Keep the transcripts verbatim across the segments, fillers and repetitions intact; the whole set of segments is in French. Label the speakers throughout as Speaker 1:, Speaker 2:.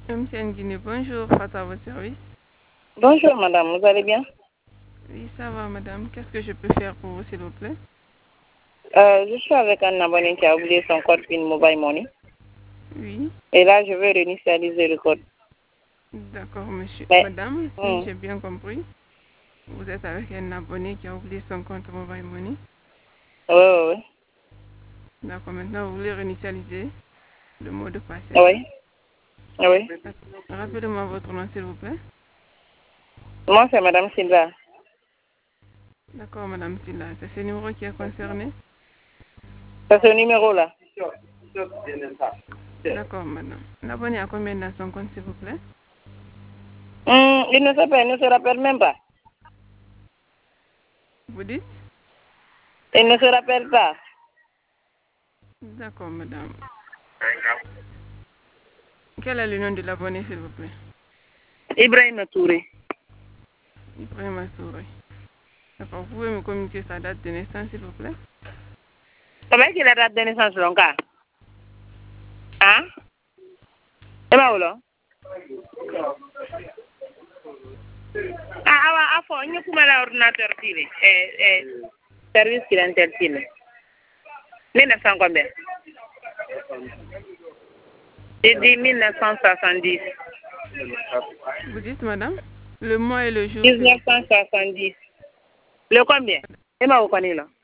Speaker 1: Monsieur Nguine, bonjour, Fata à votre service.
Speaker 2: Bonjour madame, vous allez bien?
Speaker 1: Oui, ça va madame. Qu'est-ce que je peux faire pour vous s'il vous plaît?
Speaker 2: Euh, je suis avec un abonné qui a oublié son code PIN Mobile Money.
Speaker 1: Oui.
Speaker 2: Et là, je vais réinitialiser le code.
Speaker 1: D'accord, monsieur.
Speaker 2: Mais,
Speaker 1: Madame, si
Speaker 2: hum,
Speaker 1: j'ai bien compris, vous êtes avec un abonné qui a oublié son compte Mobile Money.
Speaker 2: oui, oui,
Speaker 1: D'accord, maintenant vous voulez réinitialiser le mot de passe, c'est ça?
Speaker 2: oui, oui. Oui.
Speaker 1: Rappelez-moi votre nom s'il vous plaît.
Speaker 2: Moi, c'est madame Silva.
Speaker 1: D'accord, madame Silla, c'est ce numéro qui est concerné?
Speaker 2: C'est ce numéro-là.
Speaker 1: D'accord, madame. L'abonné a combien dans son compte s'il vous plaît?
Speaker 2: Hum, il ne se, il ne se rappelle même pas.
Speaker 1: Vous dites?
Speaker 2: Il ne se rappelle pas.
Speaker 1: D'accord, madame. Quel est le nom de l'abonné s'il vous plaît?
Speaker 2: Ibrahim Touré.
Speaker 1: Ibrahima Touré. D'accord, vous pouvez me communiquer sa date de naissance s'il vous plaît?
Speaker 2: Comment est-ce qu'il a date de naissance, donc? Hein? C'est pas où, là? Ah, ah, ah, faut, il n'y a pas l'ordinateur, eh, eh, service clientèle, mille neuf cents combien? J'ai dit mille neuf cent soixante-dix.
Speaker 1: Vous dites, madame? Le mois et le jour, s'il vous plaît.
Speaker 2: mille neuf cent soixante-dix. Le combien? Et ma vous connaissez là?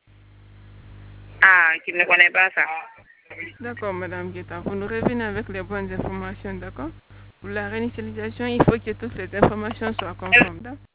Speaker 2: Ah, qui ne connaît pas ça.
Speaker 1: D'accord, madame Guetta. Vous nous revenez avec les bonnes informations, d'accord? Pour la réinitialisation, il faut que toutes les informations soient conformes.